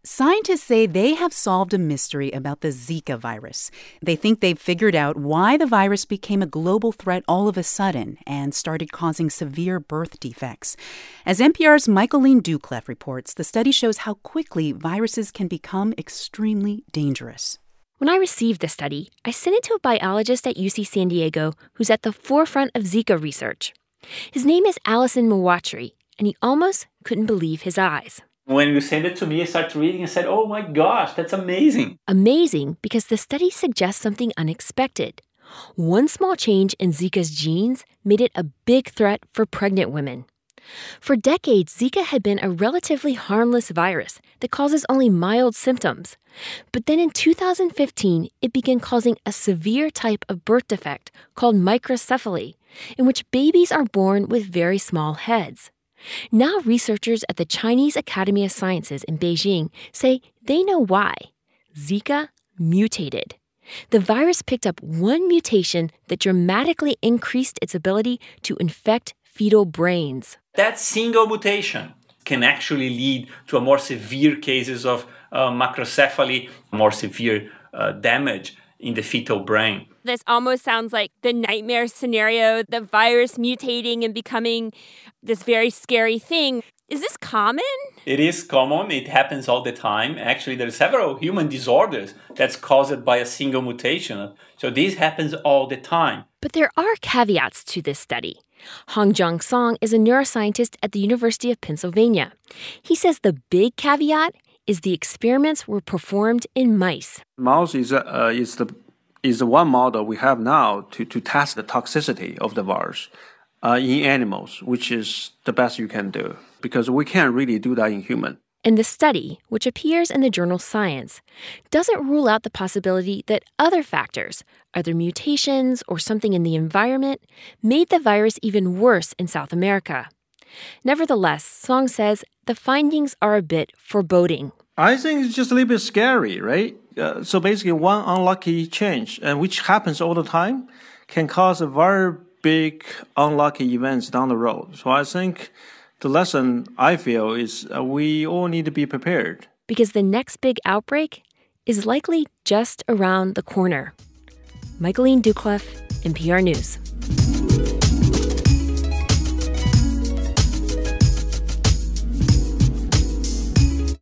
Scientists say they have solved a mystery about the Zika virus. They think they've figured out why the virus became a global threat all of a sudden and started causing severe birth defects. As NPR's Michaeline Doucleff reports, the study shows how quickly viruses can become extremely dangerous. When I received the study, I sent it to a biologist at UC San Diego who's at the forefront of Zika research. His name is Allison Mowatri, and he almost couldn't believe his eyes. When you sent it to me, I started reading and said, oh my gosh, that's amazing. Amazing because the study suggests something unexpected. One small change in Zika's genes made it a big threat for pregnant women. For decades, Zika had been a relatively harmless virus that causes only mild symptoms. But then in 2015, it began causing a severe type of birth defect called microcephaly, in which babies are born with very small heads. Now researchers at the Chinese Academy of Sciences in Beijing say they know why. Zika mutated. The virus picked up one mutation that dramatically increased its ability to infect fetal brains. That single mutation can actually lead to a more severe cases of macrocephaly, more severe damage in the fetal brain. This almost sounds like the nightmare scenario, the virus mutating and becoming this very scary thing. Is this common? It is common. It happens all the time. Actually, there are several human disorders that's caused by a single mutation. So this happens all the time. But there are caveats to this study. Hong-Jong Song is a neuroscientist at the University of Pennsylvania. He says the big caveat is the experiments were performed in mice. Mouse is the one model we have now to test the toxicity of the virus in animals, which is the best you can do, because we can't really do that in human. And the study, which appears in the journal Science, doesn't rule out the possibility that other factors, either mutations or something in the environment, made the virus even worse in South America. Nevertheless, Song says the findings are a bit foreboding. I think it's just a little bit scary, right? So basically, one unlucky change, which happens all the time, can cause a very big unlucky events down the road. So I think the lesson I feel is we all need to be prepared. Because the next big outbreak is likely just around the corner. Michaeline Doucleff, NPR News.